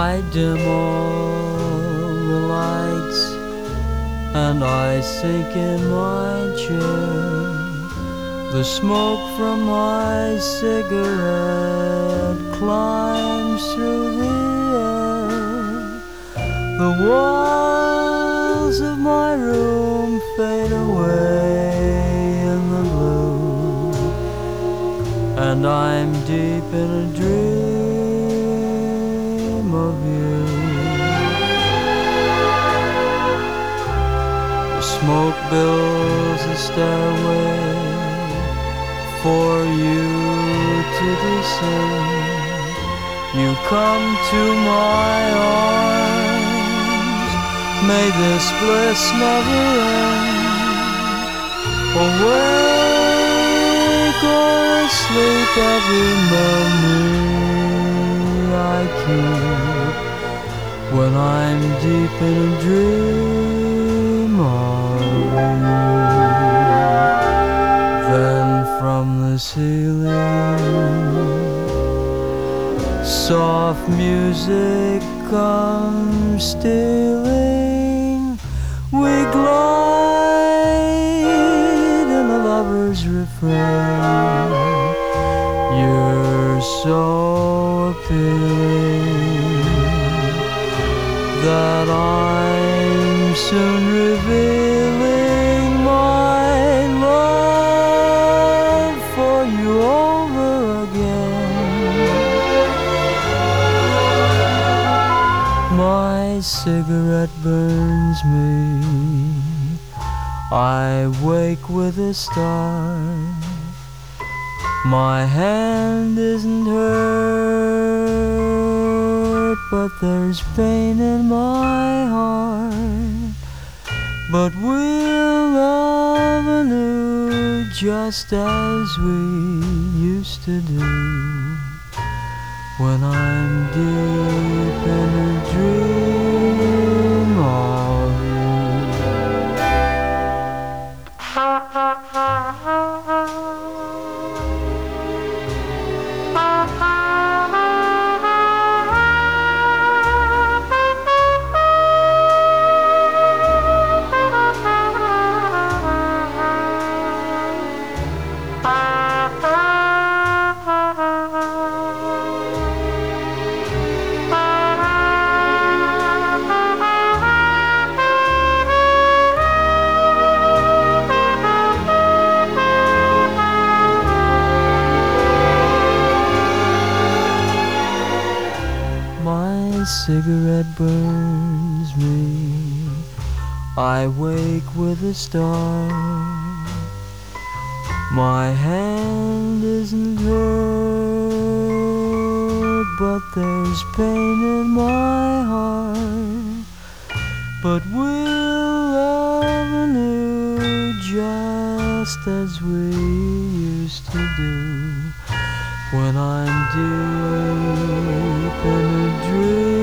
I dim all the lights and I sink in my chair. The smoke from my cigarette climbs through the air. The walls of my room fade away in the blue, and I'm deep in a dream of you. The smoke builds a stairway for you to descend. You come to my arms, may this bliss never end. Awake or asleep, every memory I keep when I'm deep in a dream of you. Then from the ceiling, soft music comes stealing. We glide in a lover's refrain. You're so appealing that I'm soon revealing my love for you over again. My cigarette burns me, I wake with a start. My hand isn't hurt, but there's pain in my heart. But we'll love anew just as we used to do when I'm deep in a dream of you. My cigarette burns me, I wake with a start. My hand isn't hurt, but there's pain in my heart. But we'll love anew just as we used to do when I'm deep in a dream.